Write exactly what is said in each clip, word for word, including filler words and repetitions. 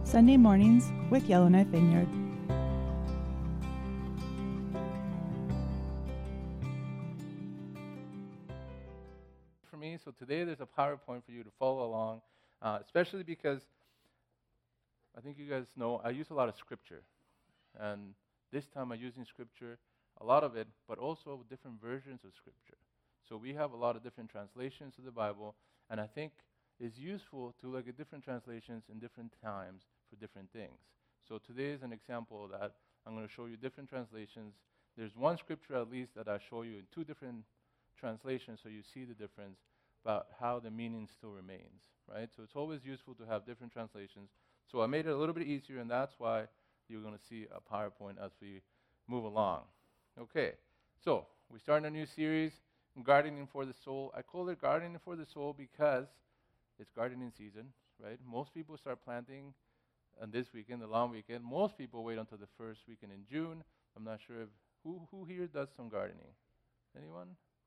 Sunday mornings with Yellowknife Vineyard. For me, so today there's a PowerPoint for you to follow along, uh, especially because I think you guys know I use a lot of scripture, and this time I'm using scripture, a lot of it, but also different versions of scripture. So we have a lot of different translations of the Bible, and I think it's useful to look at different translations in different times for different things. So today is an example of that. I'm going to show you different translations. There's one scripture at least that I show you in two different translations so you see the difference about how the meaning still remains, right? So it's always useful to have different translations. So I made it a little bit easier, and that's why you're going to see a PowerPoint as we move along. Okay, so we start a new series, Gardening for the Soul. I call it Gardening for the Soul because it's gardening season, right? Most people start planting on this weekend, the long weekend. Most people wait until the first weekend in June. I'm not sure if, who, who here does some gardening? Anyone?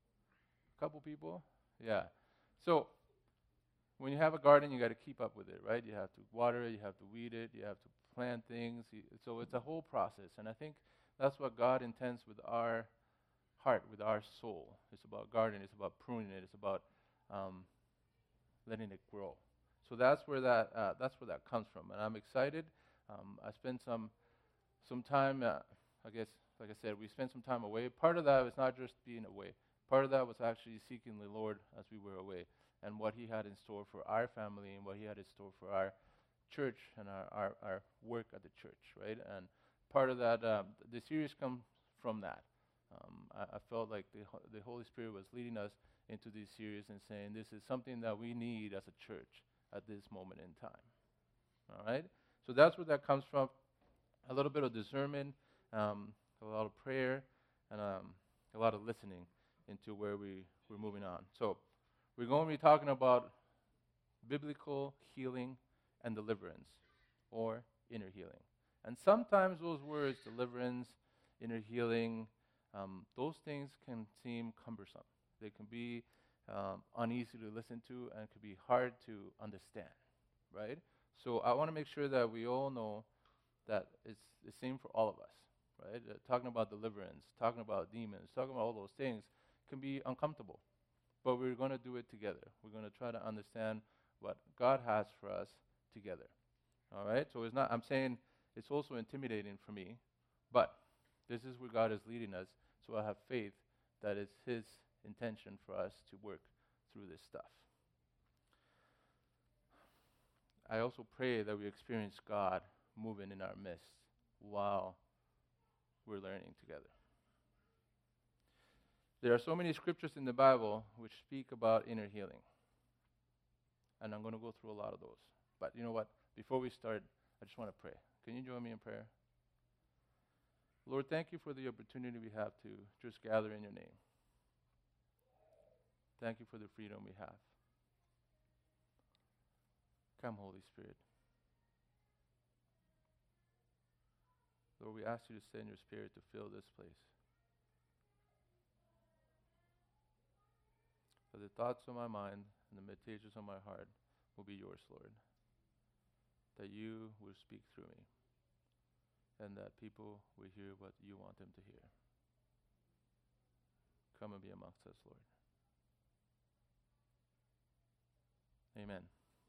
A couple people? Yeah. So when you have a garden, you got to keep up with it, right? You have to water it, you have to weed it, you have to plant things. So it's a whole process. And I think that's what God intends with our heart, with our soul. It's about gardening, it's about pruning it, it's about um, letting it grow. So that's where that uh, that's where that comes from, and I'm excited. Um, I spent some some time. Uh, I guess, like I said, we spent some time away. Part of that was not just being away. Part of that was actually seeking the Lord as we were away, and what He had in store for our family, and what He had in store for our church and our our, our work at the church, right? And part of that, um, the series comes from that. Um, I, I felt like the the Holy Spirit was leading us into this series and saying this is something that we need as a church at this moment in time. All right? So that's where that comes from. A little bit of discernment, um, a lot of prayer, and um, a lot of listening into where we, we're moving on. So we're going to be talking about biblical healing and deliverance, or inner healing. And sometimes those words, deliverance, inner healing, um, those things can seem cumbersome. They can be um, uneasy to listen to and could be hard to understand, right? So I want to make sure that we all know that it's the same for all of us, right? Uh, talking about deliverance, talking about demons, talking about all those things can be uncomfortable, but we're going to do it together. We're going to try to understand what God has for us together, all right? So it's not, I'm saying it's also intimidating for me, but this is where God is leading us, so I have faith that it's His intention for us to work through this stuff. I also pray that we experience God moving in our midst while we're learning together. There are so many scriptures in the Bible which speak about inner healing. And I'm going to go through a lot of those. But you know what? Before we start, I just want to pray. Can you join me in prayer? Lord, thank you for the opportunity we have to just gather in your name. Thank you for the freedom we have. Come, Holy Spirit. Lord, we ask you to send your Spirit to fill this place. That the thoughts of my mind and the meditations of my heart will be yours, Lord. That you will speak through me. And that people will hear what you want them to hear. Come and be amongst us, Lord. Amen.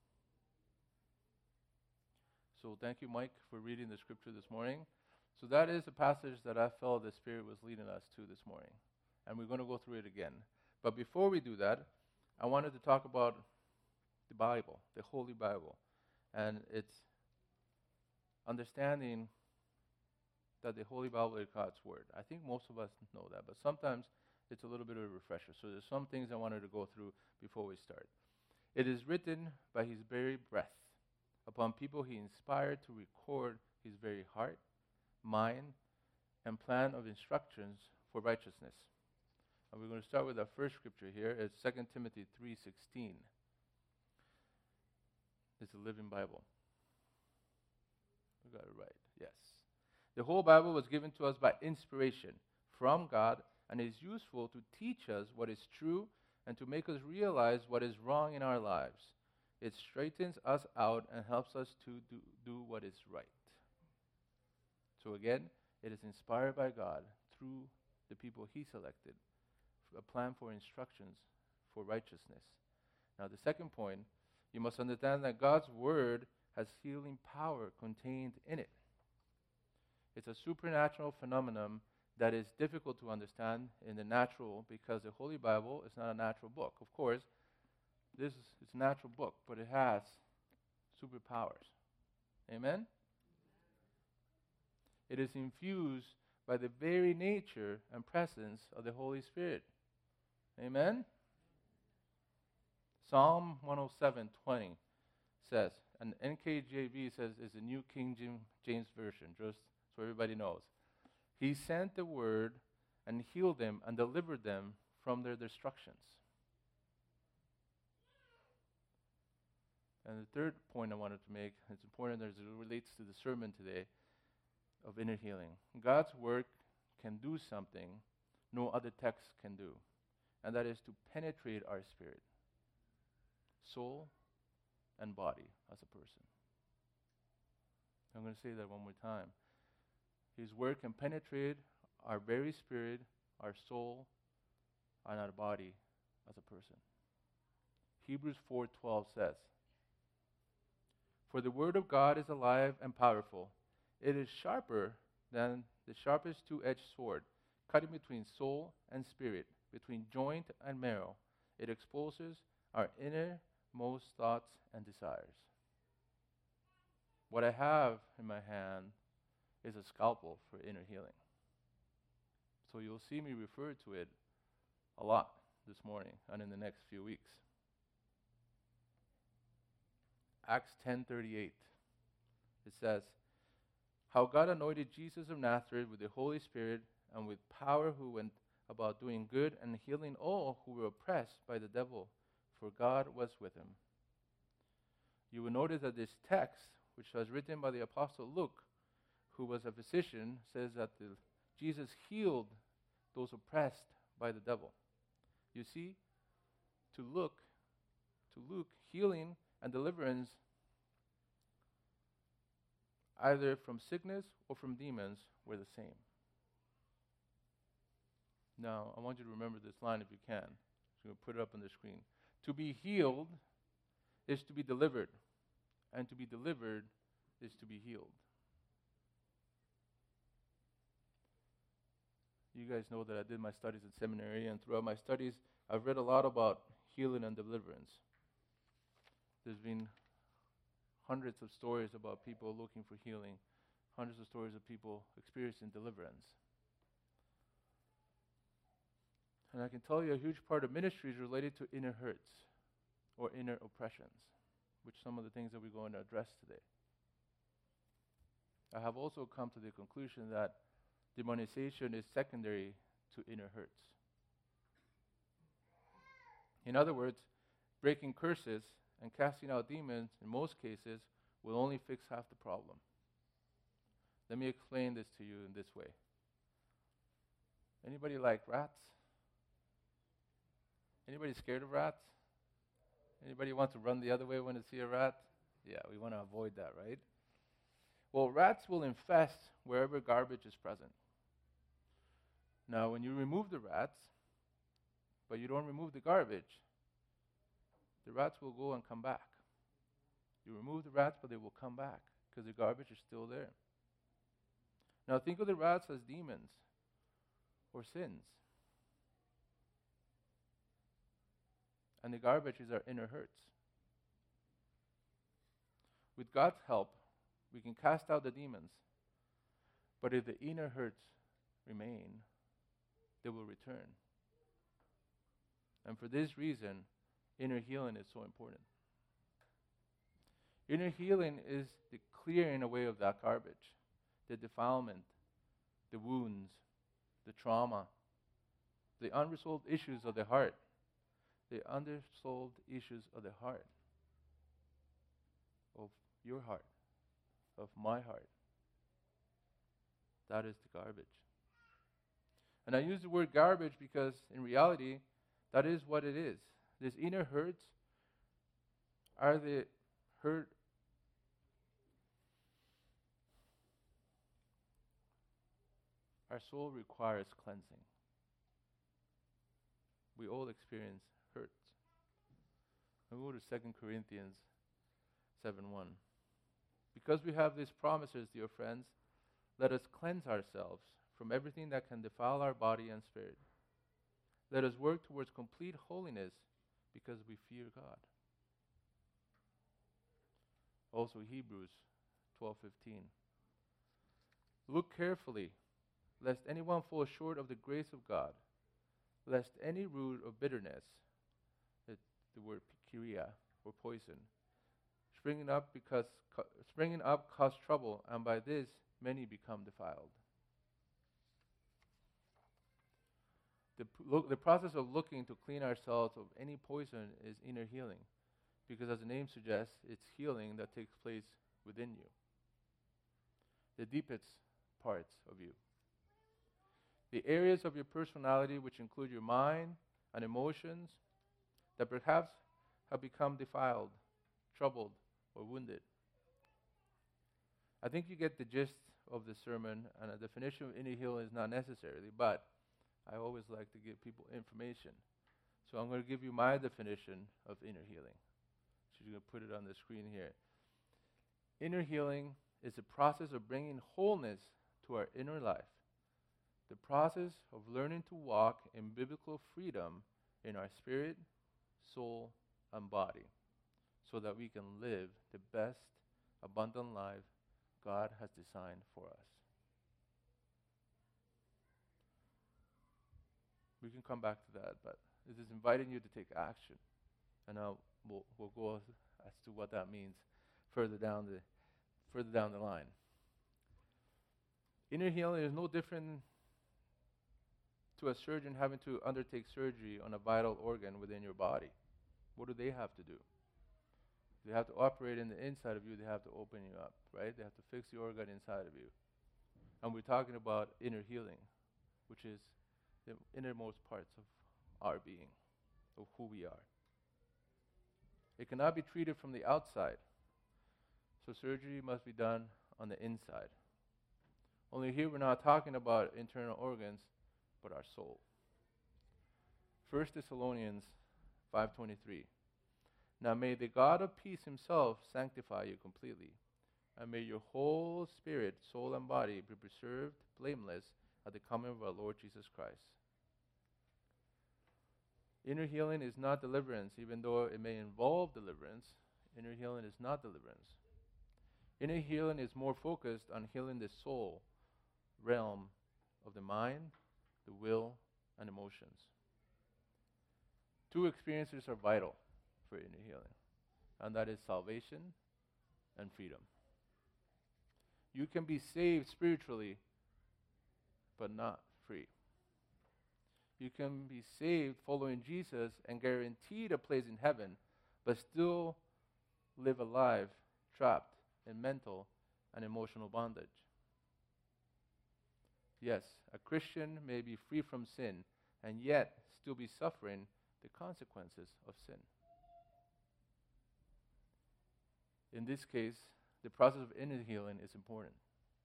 So thank you, Mike, for reading the scripture this morning. So that is a passage that I felt the Spirit was leading us to this morning. And we're going to go through it again. But before we do that, I wanted to talk about the Bible, the Holy Bible. And it's understanding that the Holy Bible is God's Word. I think most of us know that, but sometimes it's a little bit of a refresher. So there's some things I wanted to go through before we start. It is written by His very breath upon people He inspired to record His very heart, mind, and plan of instructions for righteousness. And we're going to start with our first scripture here. It's Second Timothy three sixteen. It's a living Bible. We got it right, yes. The whole Bible was given to us by inspiration from God and is useful to teach us what is true and to make us realize what is wrong in our lives. It straightens us out and helps us to do, do what is right. So again, it is inspired by God through the people he selected, a plan for instructions for righteousness. Now the second point, you must understand that God's word has healing power contained in it. It's a supernatural phenomenon that is difficult to understand in the natural because the Holy Bible is not a natural book. Of course, this is it's a natural book, but it has superpowers. Amen? It is infused by the very nature and presence of the Holy Spirit. Amen? Psalm one oh seven twenty says, and N K J V says is the New King James Version, just so everybody knows. He sent the word and healed them and delivered them from their destructions. And the third point I wanted to make, it's important as it relates to the sermon today, of inner healing. God's work can do something no other text can do, and that is to penetrate our spirit, soul, and body as a person. I'm going to say that one more time. His word can penetrate our very spirit, our soul, and our body as a person. Hebrews four twelve says, "For the word of God is alive and powerful. It is sharper than the sharpest two-edged sword, cutting between soul and spirit, between joint and marrow. It exposes our innermost thoughts and desires." What I have in my hand is a scalpel for inner healing. So you'll see me refer to it a lot this morning and in the next few weeks. Acts ten thirty-eight. It says, "How God anointed Jesus of Nazareth with the Holy Spirit and with power, who went about doing good and healing all who were oppressed by the devil, for God was with him." You will notice that this text, which was written by the Apostle Luke, who was a physician, says that the, Jesus healed those oppressed by the devil. You see, to look, to Luke, healing and deliverance, either from sickness or from demons, were the same. Now, I want you to remember this line if you can. So we'll put it up on the screen. To be healed is to be delivered, and to be delivered is to be healed. You guys know that I did my studies at seminary, and throughout my studies, I've read a lot about healing and deliverance. There's been hundreds of stories about people looking for healing, hundreds of stories of people experiencing deliverance. And I can tell you a huge part of ministry is related to inner hurts or inner oppressions, which some of the things that we're going to address today. I have also come to the conclusion that demonization is secondary to inner hurts. In other words, breaking curses and casting out demons, in most cases, will only fix half the problem. Let me explain this to you in this way. Anybody like rats? Anybody scared of rats? Anybody want to run the other way when they see a rat? Yeah, we want to avoid that, right? Well, rats will infest wherever garbage is present. Now, when you remove the rats, but you don't remove the garbage, the rats will go and come back. You remove the rats, but they will come back because the garbage is still there. Now, think of the rats as demons or sins. And the garbage is our inner hurts. With God's help, we can cast out the demons. But if the inner hurts remain, they will return. And for this reason, inner healing is so important. Inner healing is the clearing away of that garbage, the defilement, the wounds, the trauma, the unresolved issues of the heart, the unresolved issues of the heart, of your heart, of my heart. That is the garbage. And I use the word garbage because in reality, that is what it is. These inner hurts Are they hurt? Our soul requires cleansing. We all experience hurt. And we go to Second Corinthians seven one. Because we have these promises, dear friends, let us cleanse ourselves from everything that can defile our body and spirit. Let us work towards complete holiness because we fear God. Also Hebrews twelve fifteen. Look carefully, lest anyone fall short of the grace of God, lest any root of bitterness, it's the word pikiria, or poison, springing up because co- springing up cause trouble, and by this many become defiled. The, p- look, the process of looking to clean ourselves of any poison is inner healing, because as the name suggests, it's healing that takes place within you, the deepest parts of you. The areas of your personality which include your mind and emotions that perhaps have become defiled, troubled, or wounded. I think you get the gist of the sermon, and a definition of inner healing is not necessarily, but I always like to give people information. So I'm going to give you my definition of inner healing. So you're going to put it on the screen here. Inner healing is the process of bringing wholeness to our inner life. The process of learning to walk in biblical freedom in our spirit, soul, and body, so that we can live the best, abundant life God has designed for us. We can come back to that, but this is inviting you to take action. And now we'll, we'll go as to what that means further down the further down the line. Inner healing is no different to a surgeon having to undertake surgery on a vital organ within your body. What do they have to do? They have to operate in the inside of you. They have to open you up, right? They have to fix the organ inside of you. And we're talking about inner healing, which is the innermost parts of our being, of who we are. It cannot be treated from the outside. So surgery must be done on the inside. Only here we're not talking about internal organs, but our soul. First Thessalonians five twenty-three. Now may the God of peace himself sanctify you completely, and may your whole spirit, soul, and body be preserved blameless at the coming of our Lord Jesus Christ. Inner healing is not deliverance, even though it may involve deliverance. Inner healing is not deliverance. Inner healing is more focused on healing the soul realm of the mind, the will, and emotions. Two experiences are vital for inner healing, and that is salvation and freedom. You can be saved spiritually, but not free. You can be saved following Jesus and guaranteed a place in heaven, but still live a life trapped in mental and emotional bondage. Yes, a Christian may be free from sin and yet still be suffering the consequences of sin. In this case, the process of inner healing is important.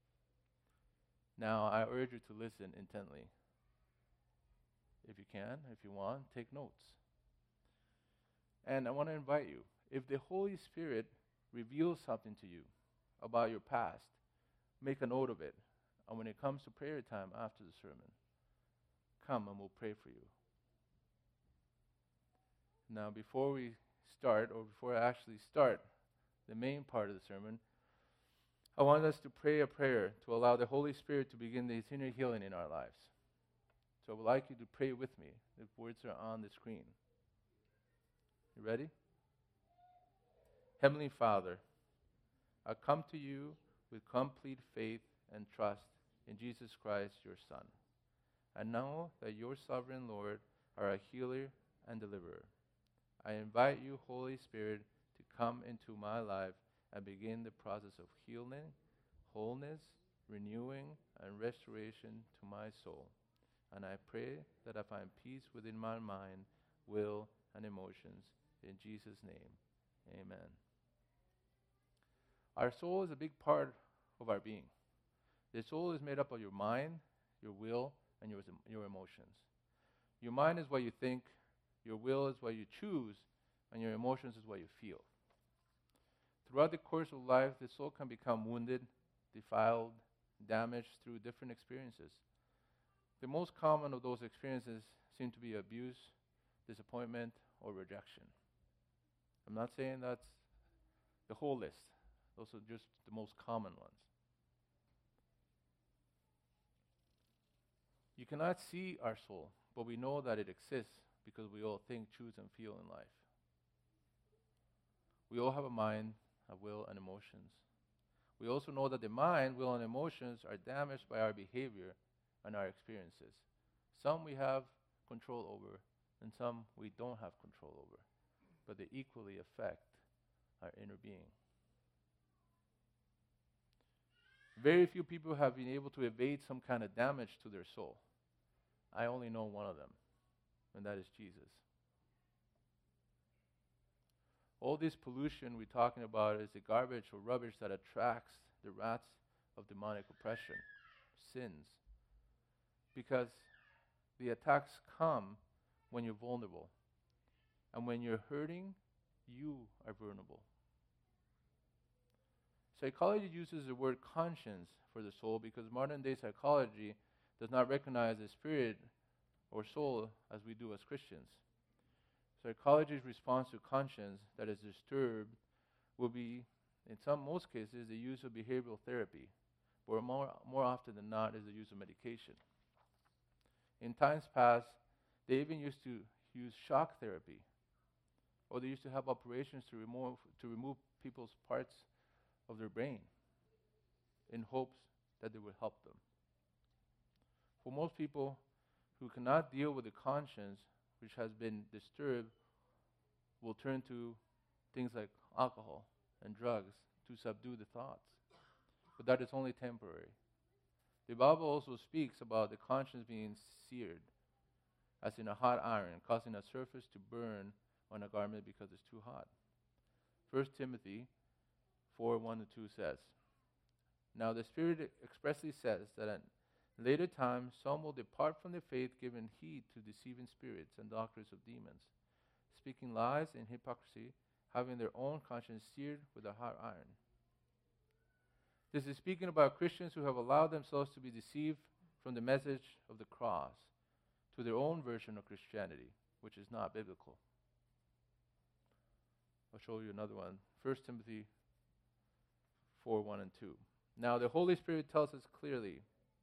Now, I urge you to listen intently. If you can, if you want, take notes. And I want to invite you, if the Holy Spirit reveals something to you about your past, make a note of it. And when it comes to prayer time after the sermon, come and we'll pray for you. Now, before we start, or before I actually start the main part of the sermon, I want us to pray a prayer to allow the Holy Spirit to begin this inner healing in our lives. So I would like you to pray with me. The words are on the screen. You ready? Heavenly Father, I come to you with complete faith and trust in Jesus Christ, your Son. I know that your sovereign Lord are a healer and deliverer. I invite you, Holy Spirit, to come into my life and begin the process of healing, wholeness, renewing, and restoration to my soul. And I pray that I find peace within my mind, will, and emotions. In Jesus' name, Amen. Our soul is a big part of our being. The soul is made up of your mind, your will, and your, your emotions. Your mind is what you think, your will is what you choose, and your emotions is what you feel. Throughout the course of life, the soul can become wounded, defiled, damaged through different experiences. The most common of those experiences seem to be abuse, disappointment, or rejection. I'm not saying that's the whole list. Those are just the most common ones. You cannot see our soul, but we know that it exists because we all think, choose, and feel in life. We all have a mind, a will, and emotions. We also know that the mind, will, and emotions are damaged by our behavior and our experiences. Some we have control over, and some we don't have control over, but they equally affect our inner being. Very few people have been able to evade some kind of damage to their soul. I only know one of them, and that is Jesus. All this pollution we're talking about is the garbage or rubbish that attracts the rats of demonic oppression, sins. Because the attacks come when you're vulnerable. And when you're hurting, you are vulnerable. Psychology uses the word conscience for the soul because modern day psychology does not recognize the spirit or soul as we do as Christians. Psychology's response to conscience that is disturbed will be, in some most cases, the use of behavioral therapy, or more, more often than not is the use of medication. In times past, they even used to use shock therapy, or they used to have operations to remove to remove people's parts of their brain in hopes that they would help them. For most people who cannot deal with the conscience which has been disturbed will turn to things like alcohol and drugs to subdue the thoughts. But that is only temporary. The Bible also speaks about the conscience being seared, as in a hot iron, causing a surface to burn on a garment because it's too hot. First Timothy four, one to two says, "Now the Spirit expressly says that at later times some will depart from the faith, giving heed to deceiving spirits and doctrines of demons, speaking lies and hypocrisy, having their own conscience seared with a hot iron." This is speaking about Christians who have allowed themselves to be deceived from the message of the cross to their own version of Christianity, which is not biblical. I'll show you another one. First Timothy four, one and two. "Now the Holy Spirit tells us clearly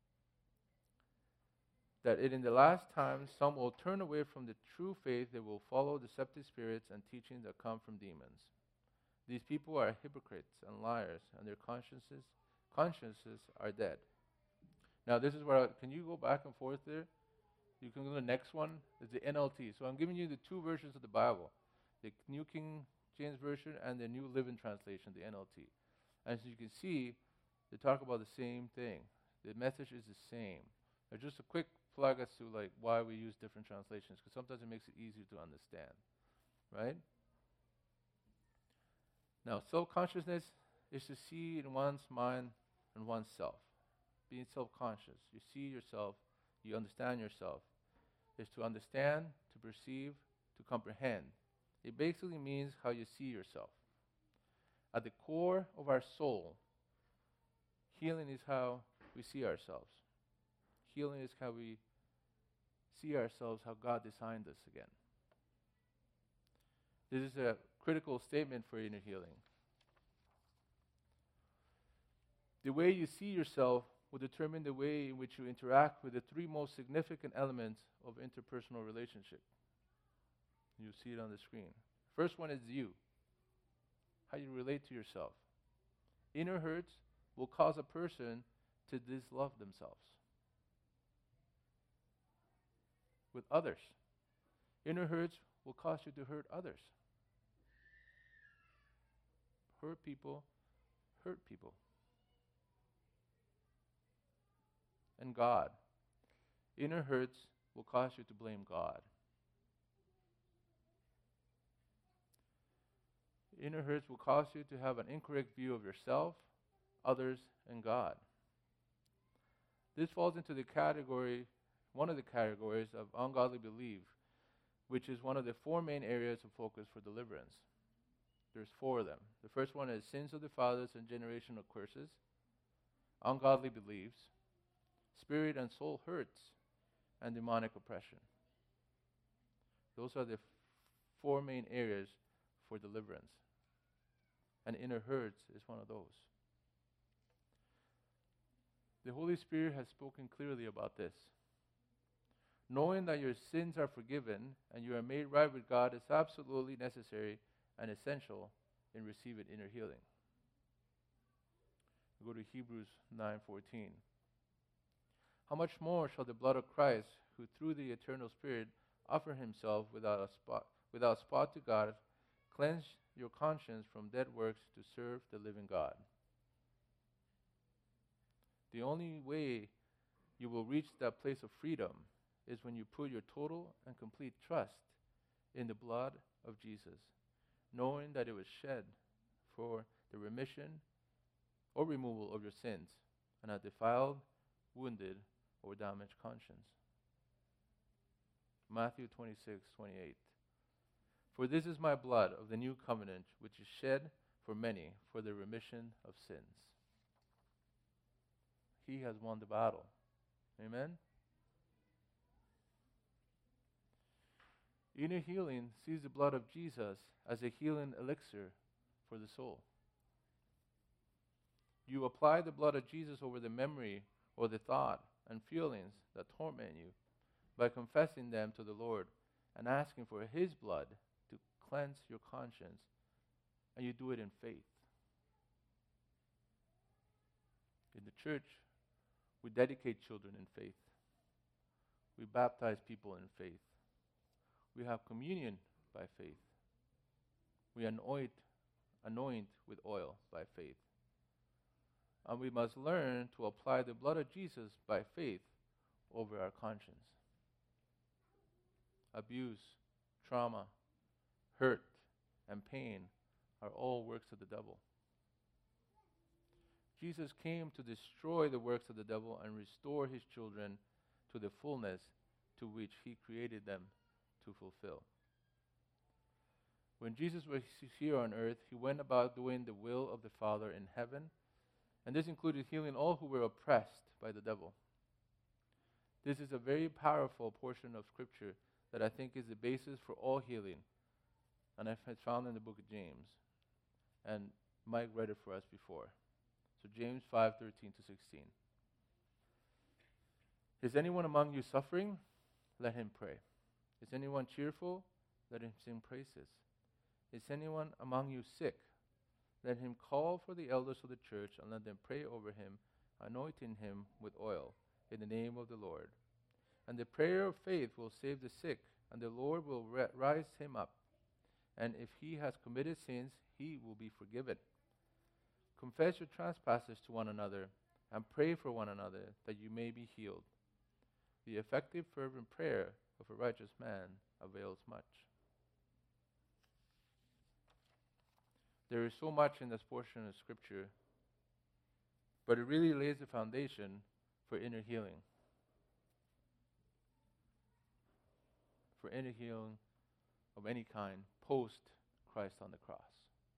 that it in the last times some will turn away from the true faith. They will follow deceptive spirits and teachings that come from demons. These people are hypocrites and liars, and their consciences consciences are dead." Now this is where, I, can you go back and forth there? You can go to the next one. It's the N L T. So I'm giving you the two versions of the Bible, the New King James Version and the New Living Translation, the N L T. As you can see, they talk about the same thing. The message is the same. There's just a quick plug as to like why we use different translations, because sometimes it makes it easier to understand, right? Now, self-consciousness is to see in one's mind and oneself. Being self-conscious. You see yourself, you understand yourself. Is to understand, to perceive, to comprehend. It basically means how you see yourself. At the core of our soul, healing is how we see ourselves. Healing is how we see ourselves, how God designed us again. This is a critical statement for inner healing. The way you see yourself will determine the way in which you interact with the three most significant elements of interpersonal relationship. You see it on the screen. First one is you, how you relate to yourself. Inner hurts will cause a person to dislove themselves with others. Inner hurts will cause you to hurt others. Hurt people, hurt people. And God. Inner hurts will cause you to blame God. Inner hurts will cause you to have an incorrect view of yourself, others, and God. This falls into the category, one of the categories of ungodly belief, which is one of the four main areas of focus for deliverance. There's four of them. The first one is sins of the fathers and generational curses, ungodly beliefs, spirit and soul hurts, and demonic oppression. Those are the f- four main areas for deliverance. And inner hurts is one of those. The Holy Spirit has spoken clearly about this. Knowing that your sins are forgiven and you are made right with God is absolutely necessary and essential in receiving inner healing. We go to Hebrews nine fourteen. How much more shall the blood of Christ, who through the eternal Spirit offered himself without a spot, without spot to God, cleanse your conscience from dead works to serve the living God? The only way you will reach that place of freedom is when you put your total and complete trust in the blood of Jesus, knowing that it was shed for the remission or removal of your sins and a defiled, wounded, or damaged conscience. Matthew twenty-six twenty-eight. For this is my blood of the new covenant, which is shed for many for the remission of sins. He has won the battle. Amen? Inner healing sees the blood of Jesus as a healing elixir for the soul. You apply the blood of Jesus over the memory or the thought and feelings that torment you by confessing them to the Lord and asking for His blood to cleanse your conscience, and you do it in faith. In the church, we dedicate children in faith. We baptize people in faith. We have communion by faith. We anoint, anoint with oil by faith. And we must learn to apply the blood of Jesus by faith over our conscience. Abuse, trauma, hurt, and pain are all works of the devil. Jesus came to destroy the works of the devil and restore his children to the fullness to which he created them to fulfill. When Jesus was here on earth, he went about doing the will of the Father in heaven, and this included healing all who were oppressed by the devil. This is a very powerful portion of Scripture that I think is the basis for all healing, and it's found in the book of James. And Mike read it for us before. So James five thirteen to sixteen. Is anyone among you suffering? Let him pray. Is anyone cheerful? Let him sing praises. Is anyone among you sick? Let him call for the elders of the church and let them pray over him, anointing him with oil in the name of the Lord. And the prayer of faith will save the sick, and the Lord will ra- rise him up. And if he has committed sins, he will be forgiven. Confess your trespasses to one another and pray for one another that you may be healed. The effective, fervent prayer of a righteous man avails much. There is so much in this portion of Scripture, but it really lays the foundation for inner healing. For inner healing of any kind post Christ on the cross.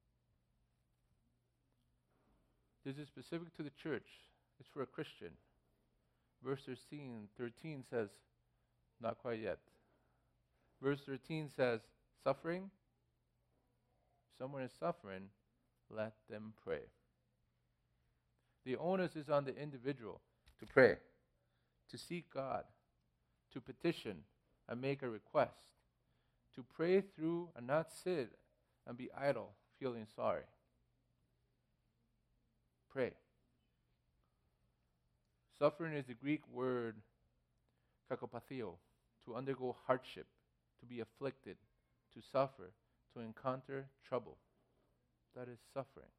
This is specific to the church. It's for a Christian. Verse thirteen, thirteen says, not quite yet. Verse thirteen says, suffering. If someone is suffering, let them pray. The onus is on the individual to pray, to seek God, to petition and make a request, to pray through and not sit and be idle, feeling sorry. Pray. Suffering is the Greek word kakopatheo, to undergo hardship, to be afflicted, to suffer, to encounter trouble. That is suffering.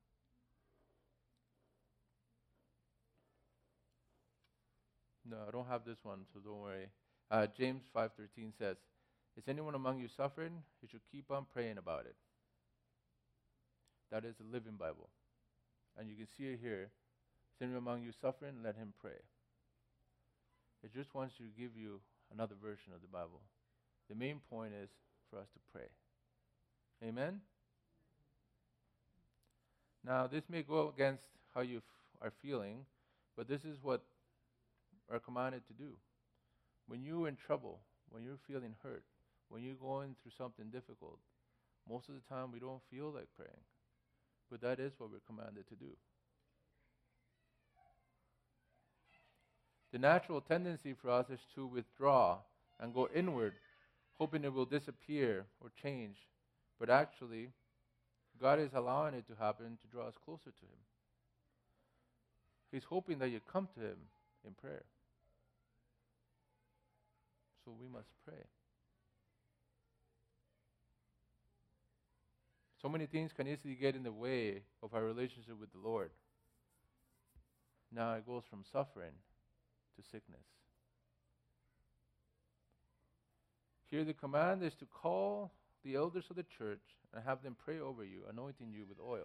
No, I don't have this one, so don't worry. Uh, James five thirteen says, is anyone among you suffering? You should keep on praying about it. That is the Living Bible. And you can see it here. Sin among you suffering, let him pray. It just wants to give you another version of the Bible. The main point is for us to pray. Amen? Now, this may go against how you f- are feeling, but this is what are commanded to do. When you're in trouble, when you're feeling hurt, when you're going through something difficult, most of the time we don't feel like praying. But that is what we're commanded to do. The natural tendency for us is to withdraw and go inward, hoping it will disappear or change. But actually, God is allowing it to happen to draw us closer to Him. He's hoping that you come to Him in prayer. So we must pray. So many things can easily get in the way of our relationship with the Lord. Now it goes from suffering to sickness. Here the command is to call the elders of the church and have them pray over you, anointing you with oil.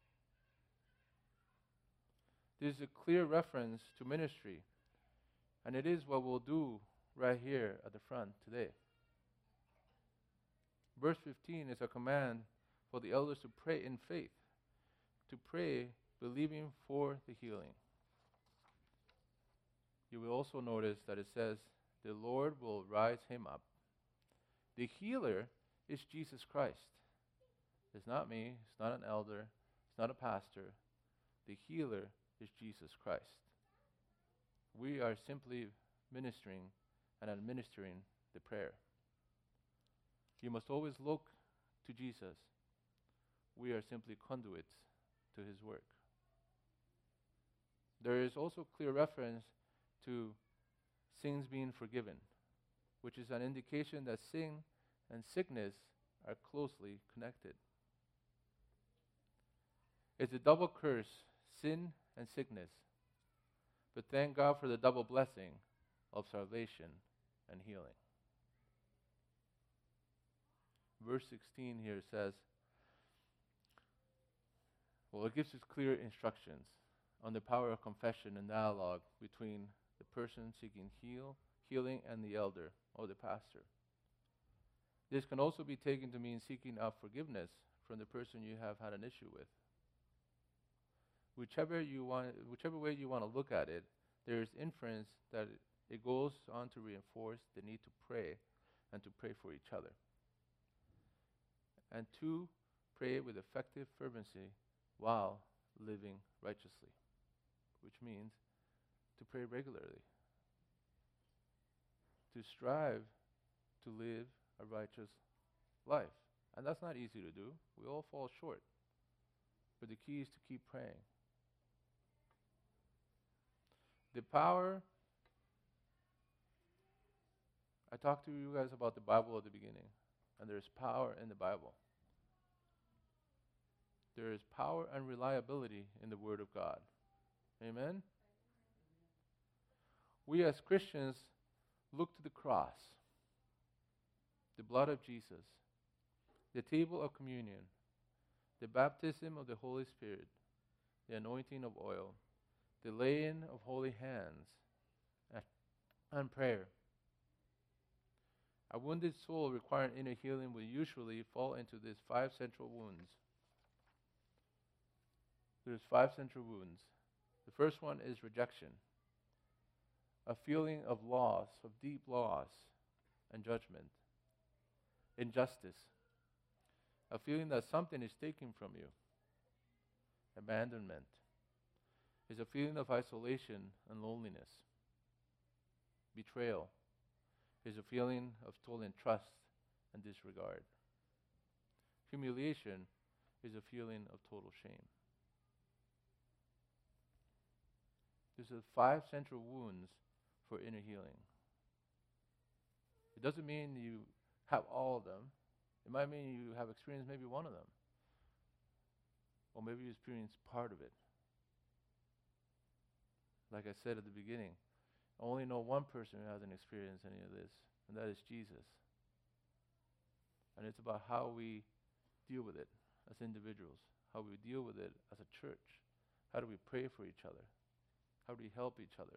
This is a clear reference to ministry, and it is what we'll do right here at the front today. Verse fifteen is a command for the elders to pray in faith, to pray believing for the healing. You will also notice that it says, the Lord will rise him up. The healer is Jesus Christ. It's not me, it's not an elder, it's not a pastor. The healer is Jesus Christ. We are simply ministering and administering the prayer. You must always look to Jesus. We are simply conduits to his work. There is also clear reference to sins being forgiven, which is an indication that sin and sickness are closely connected. It's a double curse, sin and sickness. But thank God for the double blessing of salvation and healing. Verse sixteen here says, well, it gives us clear instructions on the power of confession and dialogue between the person seeking heal, healing and the elder or the pastor. This can also be taken to mean seeking out forgiveness from the person you have had an issue with. Whichever you want, whichever way you want to look at it, there is inference that it goes on to reinforce the need to pray and to pray for each other. And to pray with effective fervency while living righteously, which means to pray regularly, to strive to live a righteous life. And that's not easy to do. We all fall short. But the key is to keep praying. The power, I talked to you guys about the Bible at the beginning, and there's power in the Bible. There is power and reliability in the Word of God. Amen? We as Christians look to the cross, the blood of Jesus, the table of communion, the baptism of the Holy Spirit, the anointing of oil, the laying of holy hands, and, and prayer. A wounded soul requiring inner healing will usually fall into these five central wounds. There's five central wounds. The first one is rejection, a feeling of loss, of deep loss and judgment. Injustice, a feeling that something is taken from you. Abandonment is a feeling of isolation and loneliness. Betrayal is a feeling of total trust and disregard. Humiliation is a feeling of total shame. These are five central wounds for inner healing. It doesn't mean you have all of them. It might mean you have experienced maybe one of them. Or maybe you experienced part of it. Like I said at the beginning, I only know one person who hasn't experienced any of this, and that is Jesus. And it's about how we deal with it as individuals, how we deal with it as a church. How do we pray for each other? How do we help each other?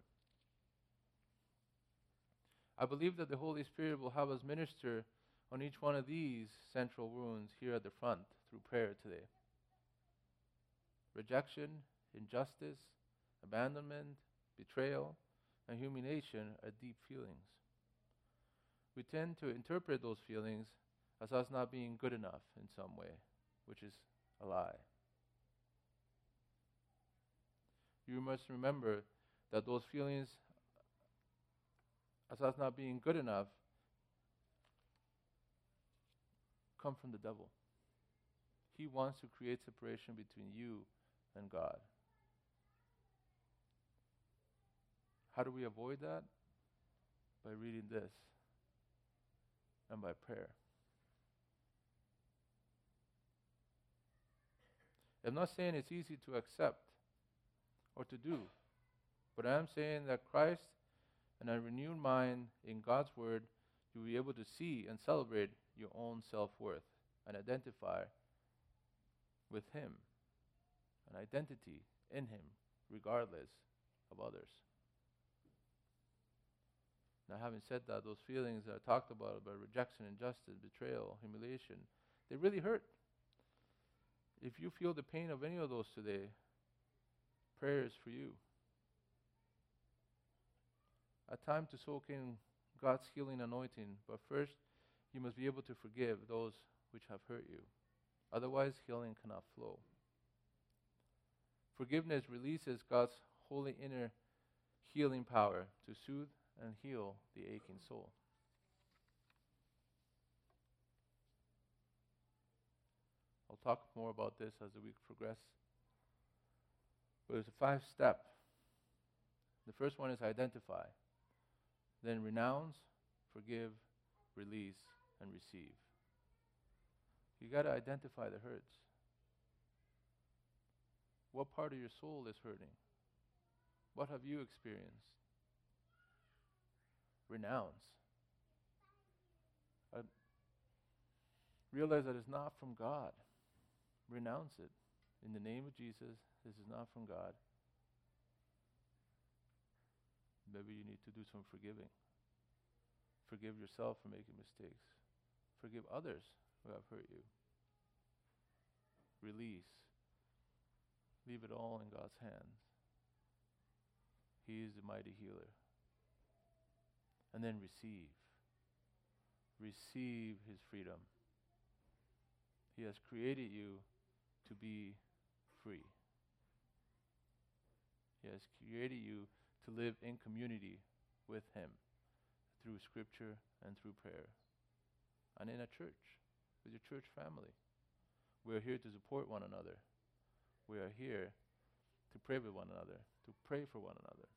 I believe that the Holy Spirit will have us minister on each one of these central wounds here at the front through prayer today. Rejection, injustice, abandonment, betrayal, and humiliation are deep feelings. We tend to interpret those feelings as us not being good enough in some way, which is a lie. You must remember that those feelings as us not being good enough come from the devil. He wants to create separation between you and God. How do we avoid that? By reading this and by prayer. I'm not saying it's easy to accept or to do, but I am saying that Christ and a renewed mind in God's Word, you'll be able to see and celebrate your own self-worth and identify with Him, an identity in Him, regardless of others. Now, having said that, those feelings that I talked about, about rejection, injustice, betrayal, humiliation, they really hurt. If you feel the pain of any of those today, prayer is for you. A time to soak in God's healing anointing, but first, you must be able to forgive those which have hurt you. Otherwise, healing cannot flow. Forgiveness releases God's holy inner healing power to soothe and heal the aching soul. I'll talk more about this as the week progresses. But there's a five-step. The first one is identify. Then renounce, forgive, release, and receive. You got to identify the hurts. What part of your soul is hurting? What have you experienced? Renounce. Uh, realize that it's not from God. Renounce it. In the name of Jesus, this is not from God. Maybe you need to do some forgiving. Forgive yourself for making mistakes. Forgive others who have hurt you. Release. Leave it all in God's hands. He is the mighty healer. And then receive. Receive His freedom. He has created you to be free. He has created you to live in community with Him through Scripture and through prayer. And in a church, with your church family. We are here to support one another. We are here to pray with one another, to pray for one another.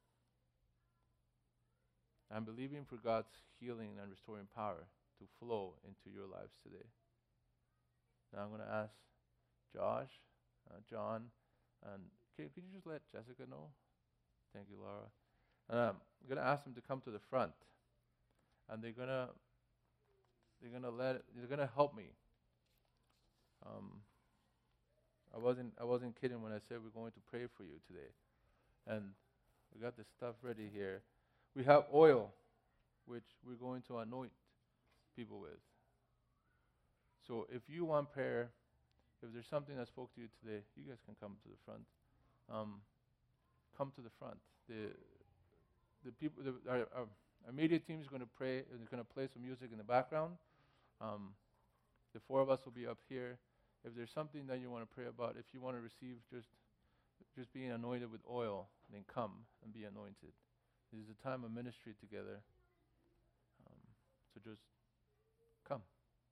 I'm believing for God's healing and restoring power to flow into your lives today. Now I'm going to ask Josh, uh, John, and can, could you just let Jessica know? Thank you, Laura. Um, I'm going to ask them to come to the front, and they're going to they're going to let they're going to help me. Um, I wasn't I wasn't kidding when I said we're going to pray for you today, and we got this stuff ready here. We have oil, which we're going to anoint people with. So if you want prayer, if there's something I spoke to you today, you guys can come to the front. Um, come to the front. The the people, the, our, our, our media team is going to pray. Is going to play some music in the background. Um, the four of us will be up here. If there's something that you want to pray about, if you want to receive just just being anointed with oil, then come and be anointed. This is a time of ministry together. Um, so just come.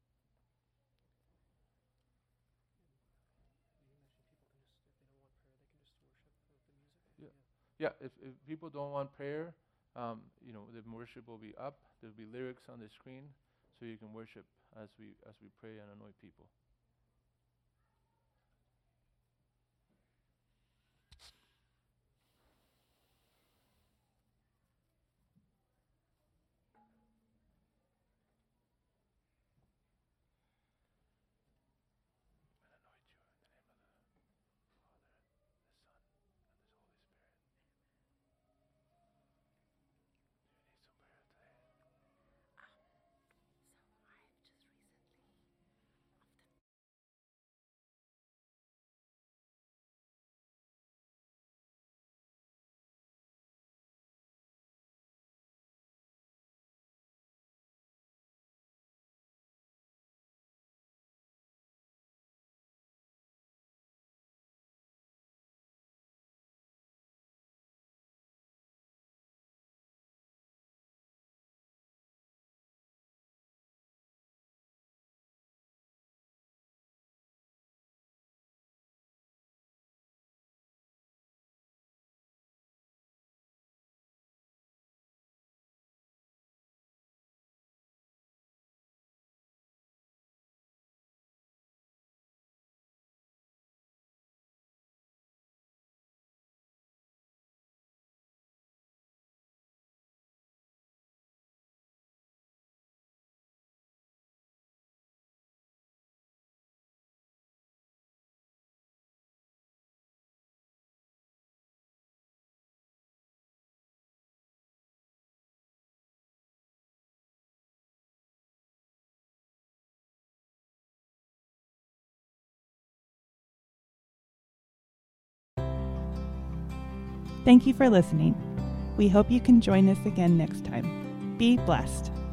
Yeah, yeah. If, if people don't want prayer, um, you know, the worship will be up. There'll be lyrics on the screen, so you can worship as we as we pray and anoint people. Thank you for listening. We hope you can join us again next time. Be blessed.